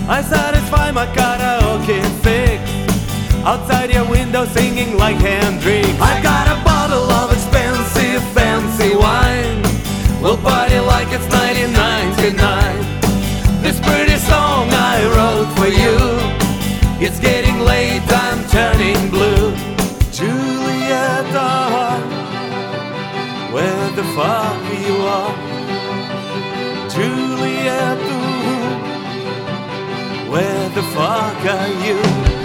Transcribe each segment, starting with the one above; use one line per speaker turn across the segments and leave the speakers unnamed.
I satisfy my karaoke fix outside your window singing like Hendrix. I got a bottle of expensive fancy wine. We'll party like it's 1999. This pretty song I wrote for you. It's getting late, I'm turning blue. Julieta, where the fuck you are? Julieta, where the fuck are you?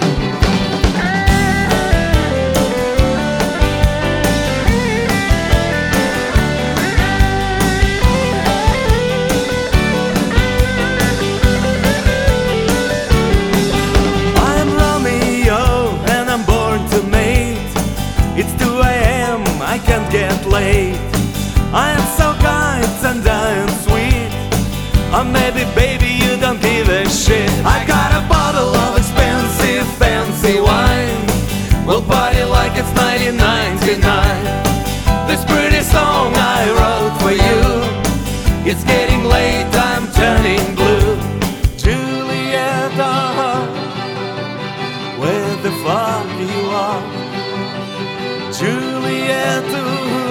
It's 2 a.m., I can't get late. I am so kind and I am sweet. Maybe baby you don't give a shit. I got a bottle of expensive fancy wine. We'll party like it's 1999. This pretty song I wrote for you. It's getting late, I'm turning blue. Julieta, where the fuck you are? Julieta,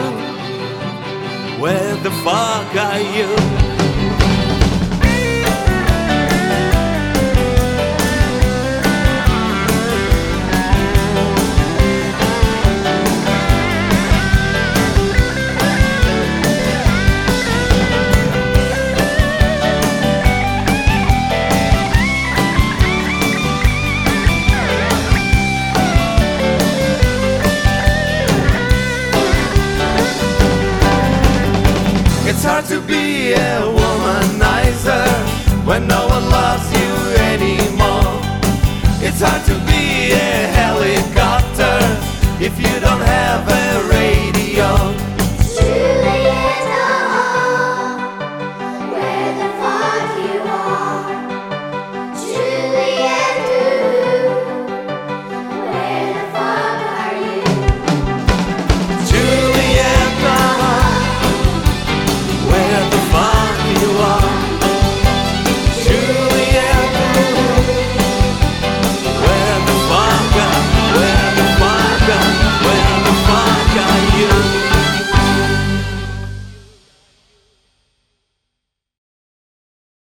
where the fuck are you? It's hard to be a woman